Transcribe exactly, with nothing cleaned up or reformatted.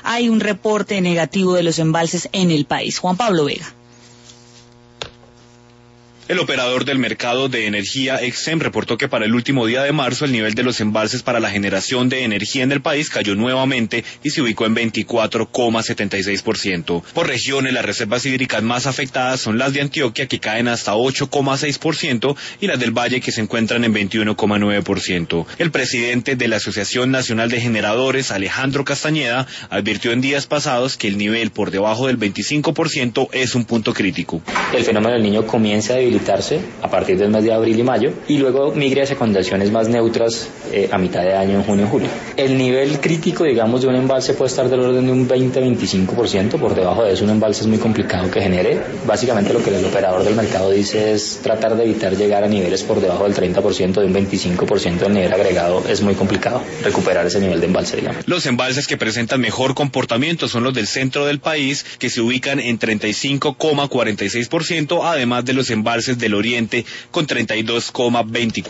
hay un reporte negativo de los embalses en el país. Juan Pablo Vega. El operador del mercado de energía Exem reportó que para el último día de marzo el nivel de los embalses para la generación de energía en el país cayó nuevamente y se ubicó en veinticuatro coma setenta y seis por ciento. Por regiones, las reservas hídricas más afectadas son las de Antioquia, que caen hasta ocho coma seis por ciento, y las del Valle, que se encuentran en veintiuno coma nueve por ciento. El presidente de la Asociación Nacional de Generadores, Alejandro Castañeda, advirtió en días pasados que el nivel por debajo del veinticinco por ciento es un punto crítico. El fenómeno del Niño comienza a debilitarse a partir del mes de abril y mayo y luego migre hacia condiciones más neutras eh, a mitad de año, en junio y julio. El nivel crítico, digamos, de un embalse puede estar del orden de un veinte a veinticinco por ciento, por debajo de eso un embalse es muy complicado que genere. Básicamente lo que el operador del mercado dice es tratar de evitar llegar a niveles por debajo del treinta por ciento, de un veinticinco por ciento del nivel agregado. Es muy complicado recuperar ese nivel de embalse, digamos. Los embalses que presentan mejor comportamiento son los del centro del país, que se ubican en treinta y cinco coma cuarenta y seis por ciento, además de los embalses del oriente con treinta y dos coma veinticuatro por ciento.